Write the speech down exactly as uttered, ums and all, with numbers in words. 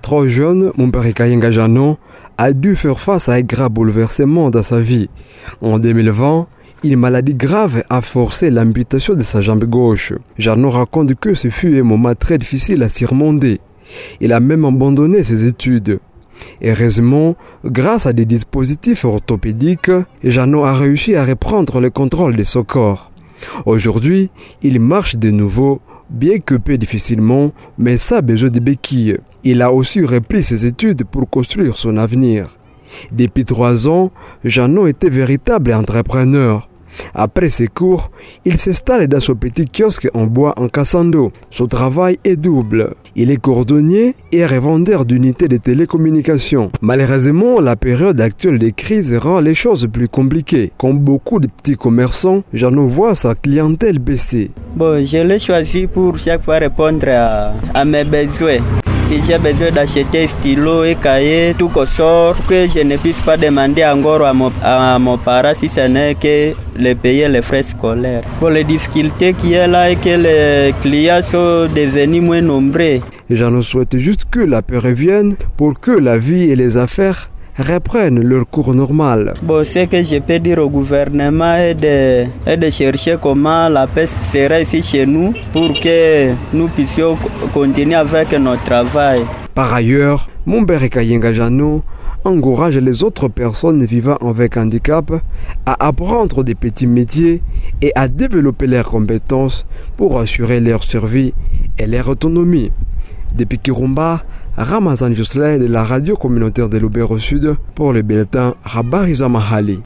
Trop jeune, Mumbere Kayinga Jano a dû faire face à un grave bouleversement dans sa vie. En deux mille vingt, une maladie grave a forcé l'amputation de sa jambe gauche. Jano raconte que ce fut un moment très difficile à surmonter. Il a même abandonné ses études. Heureusement, grâce à des dispositifs orthopédiques, Jano a réussi à reprendre le contrôle de son corps. Aujourd'hui, il marche de nouveau, bien que peu difficilement, mais ça a besoin de béquilles. Il a aussi repris ses études pour construire son avenir. Depuis trois ans, Jano était véritable entrepreneur. Après ses cours, il s'installe dans son petit kiosque en bois en Kassando. Son travail est double. Il est cordonnier et revendeur d'unités de télécommunications. Malheureusement, la période actuelle de crise rend les choses plus compliquées. Comme beaucoup de petits commerçants, Jano voit sa clientèle baisser. Bon, je l'ai choisi pour chaque fois répondre à, à mes besoins. Si j'ai besoin d'acheter stylo et cahier, tout qu'on sort, que je ne puisse pas demander encore à mon, à mon parent si ce n'est que de payer les frais scolaires. Pour les difficultés qu'il y a là et que les clients sont devenus moins nombreux. Jano souhaite juste que la paix revienne pour que la vie et les affaires reprennent leur cours normal. Bon, ce que je peux dire au gouvernement est de, est de chercher comment la paix sera ici chez nous pour que nous puissions continuer avec notre travail. Par ailleurs, Mumbere Kayinga Jano encourage les autres personnes vivant avec handicap à apprendre des petits métiers et à développer leurs compétences pour assurer leur survie et leur autonomie. Depuis Kirumba, Ramazan Josley de la radio communautaire de Lubero Sud pour le bulletin Habari za Mahali.